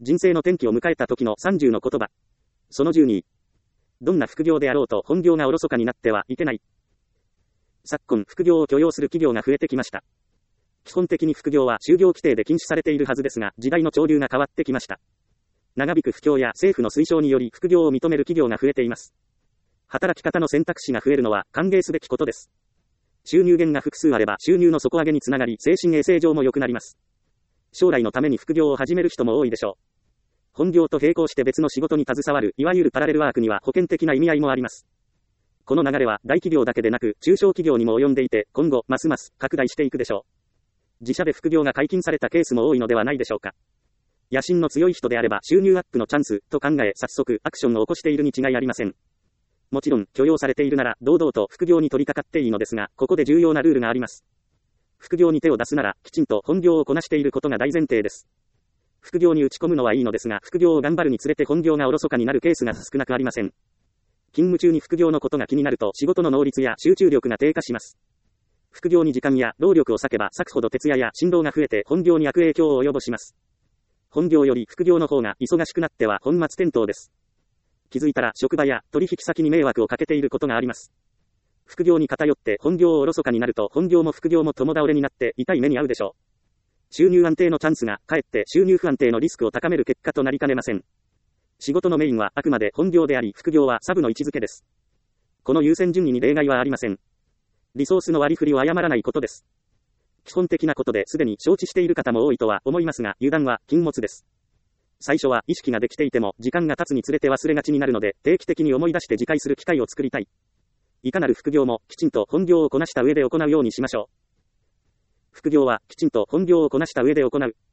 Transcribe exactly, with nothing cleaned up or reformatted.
人生の転機を迎えた時のさんじゅうの言葉。そのじゅうに。どんな副業であろうと本業がおろそかになってはいけない。昨今、副業を許容する企業が増えてきました。基本的に副業は就業規定で禁止されているはずですが、時代の潮流が変わってきました。長引く不況や政府の推奨により副業を認める企業が増えています。働き方の選択肢が増えるのは歓迎すべきことです。収入源が複数あれば収入の底上げにつながり、精神衛生上も良くなります。将来のために副業を始める人も多いでしょう。本業と並行して別の仕事に携わる、いわゆるパラレルワークには保険的な意味合いもあります。この流れは大企業だけでなく中小企業にも及んでいて、今後ますます拡大していくでしょう。自社で副業が解禁されたケースも多いのではないでしょうか。野心の強い人であれば収入アップのチャンスと考え、早速アクションを起こしているに違いありません。もちろん許容されているなら堂々と副業に取り掛かっていいのですが、ここで重要なルールがあります。副業に手を出すならきちんと本業をこなしていることが大前提です。副業に打ち込むのはいいのですが、副業を頑張るにつれて本業がおろそかになるケースが少なくありません。勤務中に副業のことが気になると仕事の能率や集中力が低下します。副業に時間や労力を割けば割くほど徹夜や振動が増えて本業に悪影響を及ぼします。本業より副業の方が忙しくなっては本末転倒です。気づいたら職場や取引先に迷惑をかけていることがあります。副業に偏って本業をおろそかになると本業も副業も共倒れになって痛い目に遭うでしょう。収入安定のチャンスがかえって収入不安定のリスクを高める結果となりかねません。仕事のメインはあくまで本業であり、副業はサブの位置づけです。この優先順位に例外はありません。リソースの割り振りを誤らないことです。基本的なことですでに承知している方も多いとは思いますが、油断は禁物です。最初は意識ができていても時間が経つにつれて忘れがちになるので、定期的に思い出して自戒する機会を作りたい。いかなる副業もきちんと本業をこなした上で行うようにしましょう。副業はきちんと本業をこなした上で行う。